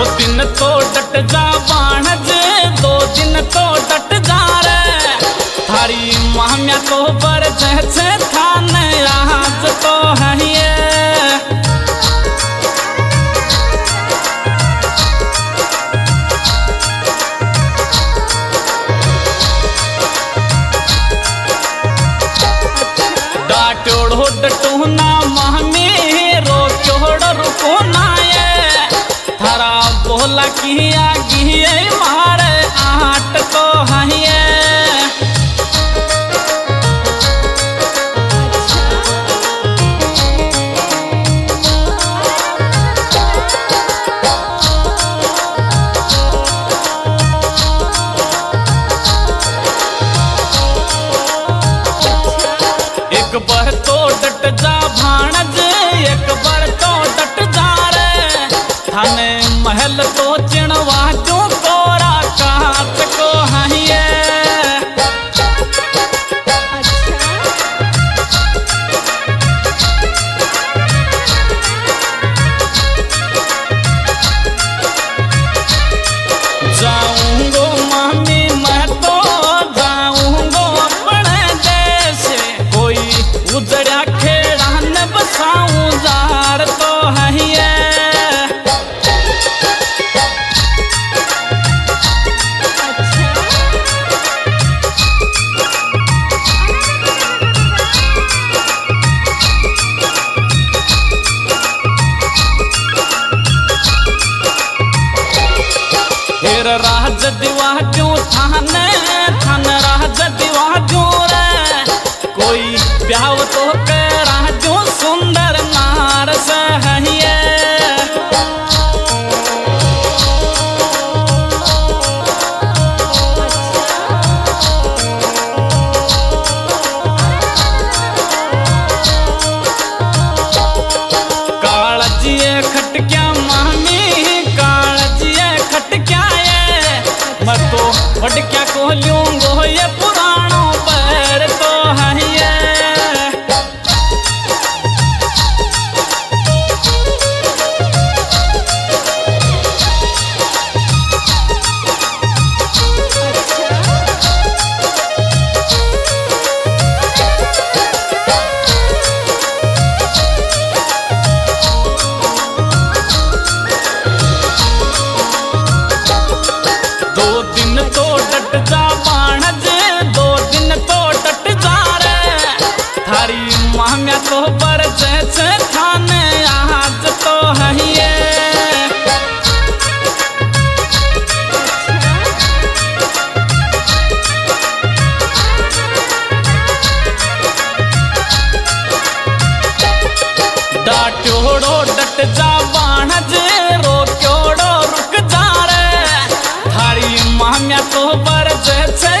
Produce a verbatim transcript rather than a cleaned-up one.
दिन तो डट जा बाणज, दो दिन तो डट जा रे। थारी माम्या तो बर जैसे थान आज तो है ये। डाटोड़ो डटूना मामी रो चोड़ रुको ना ये। थारा बोला किया गिए मारे आट तो है ये। एक बार तो डट जा भाणज, एक बार तो डट जा रे। थाने महल तो चिणवा जो कोरा काट को है ये। जाऊंगो मामी मैं तो जाऊंगो अपने देश, कोई उजड़ा खेड़ा न बसाऊं जार तो है ये। फिर राज दिवा क्यों थाने थान राज दिवा क्यों रे। कोई ब्याह तो करा जो सुंदर नार से है ये। कालजिए खटक्या मामी, कालजिए खटक्या ये। मैं तो फटक्या को लूंगो ये पुराणों पर तो है ये। दो दिन तो डट जा बाणज, दो दिन तो डट जा रे। थारी माम्या तो बर जैसे थाने आज तो है ये। डाटोड़ो डट जा बाणज, रो क्योड़ो रुक जा रे। थारी माम्या तो बर जैसे